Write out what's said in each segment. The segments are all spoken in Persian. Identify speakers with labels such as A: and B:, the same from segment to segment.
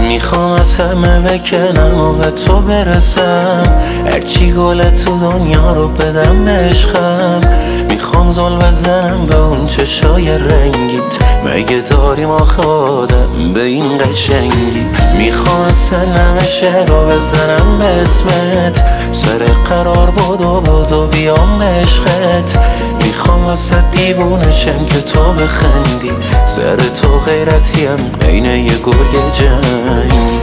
A: میخوام از همه بکنم و به تو برسم، هرچی گل تو دنیا رو بدم به عشقم. میخوام زل بزنم به اون چشای رنگیت، مگه داریم آخه آدم به این قشنگی. میخوام اصلا همه شعر رو بزنم به اسمت، سر قرار بدو بیام به عشقت. میخوام واسه دیوونه شم که تو بخندی، سر تو غیرتیم بین یه گرگ جنگی.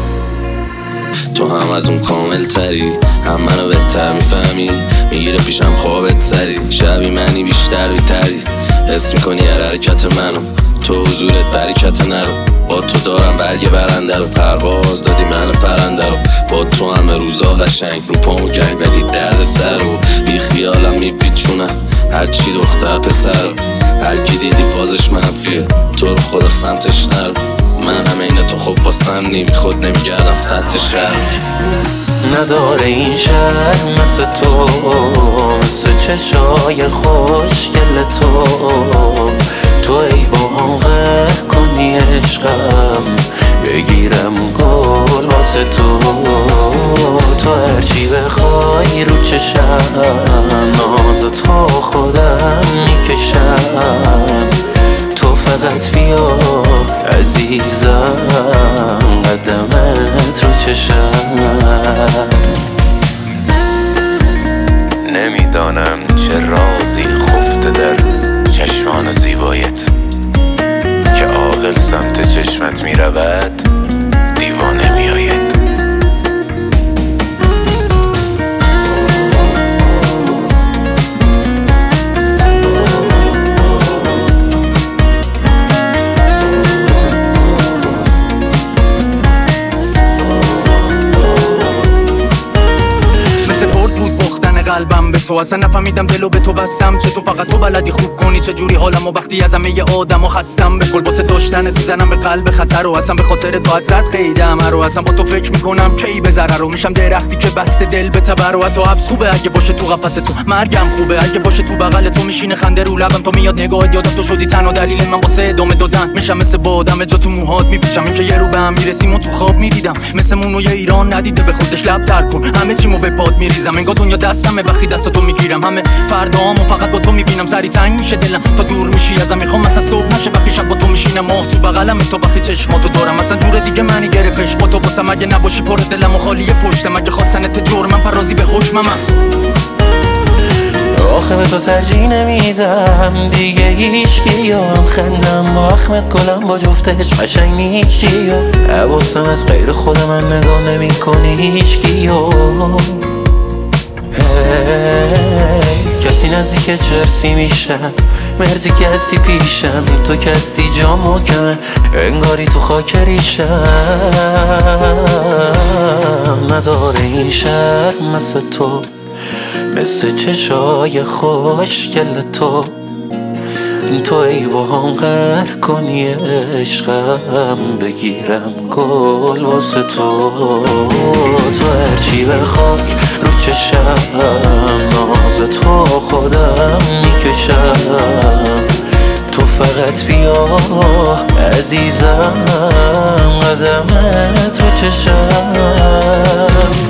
B: تو هم از اون کامل تری، هم منو بهتر میفهمی، میگیره پیشم خوابت سری، شبی منی بیشتر بیتری، حس میکنی هر حرکت منو، تو حضورت برکت نرو. با تو دارم برگ برنده رو، پرواز دادی من پرنده رو، با تو همه روزا قشنگ رو پامو گنگ، ولی درد سر رو بی خیالم میپیچونم، هرچی دختر پسر، هرکی دیدی فازش منفیه، تو رو خدا سمتش نرو. منم اینه تو خوب واسم نی خود نمیگردم سطح شهر.
A: نداره این شهر مثل تو، مثل چشای خوشگل تو ای با هم غر کنی عشقم، بگیرم گل واسه تو هرچی بخوای رو چشم، ناز تو خودم میکشم. تو فقط بیا عزیزم، قدمت رو چشم.
C: نمیدانم چه رازی خفته در چشمان زیبایت، که عاقل سمت چشمت میرود دیوانه میآید.
D: قلبم به تو اصلا نفهمیدم دلو به تو بستم، چه تو فقط تو بلدی خوب کنی چه جوری حالمو وقتی از همه آدمو خستم. به کل واسه داشتنت میزنم به قلب خطر رو، اصلا به خاطر تو زد قیدم رو، اصلا با تو فکر میکنم کی به ضرر رو، میشم درختی که بسته دل به تبر و تو حبس خوبه اگه باشه تو قفس تو، مرگم خوبه اگه باشه تو بغل تو، میشینه خنده رو لبم تو میاد نگاهت یادم تو شدی تنها دلیل من واسه ادامه دادن، میشم مثل بادم جا تو موهات میپیچم، این که یه رو به هم میرسیم و تو خواب میدیدم، مثل مونوی ایران ندیده به خودش لب تر کن، همه چیمو به پات میریزم، انگار دنیا دستمه وقتی دستاتو میگیرم، همه فردامو فقط با تو میبینم، سری تنگ میشه دلم تا دور میشی ازم، میخوام مثلا صبح نشه وقتی شب با تو میشینم، ماه تو بغلم تو وقتی چشماتو دارم، مثلا جور دیگه منی گره پش با تو باسم، اگه نباشی پر دلم و خالیه پشتم، اگه خواستنت جرمم پرازی به حکمم.
A: آخه به تو ترجیح نمیدم دیگه هیچکی، هم خندم با اخمت گلم با جفتش قشنگ میشی، حواسم از غیر خود من نگاه نمی کنی هیچکی. کسی نزدیک چرسی میشم، مرزی که هستی پیشم، تو که هستی جا محکمه انگاری تو خاک ریشم. نداره این شهر مثل تو، مثل چشای خوشگل تو ای با هم غر کنی عشقم، بگیرم گل واسه تو هرچی بخوای رو چشم، ناز تو خودم میکشم. تو فقط بیا عزیزم، قدمت رو چشم.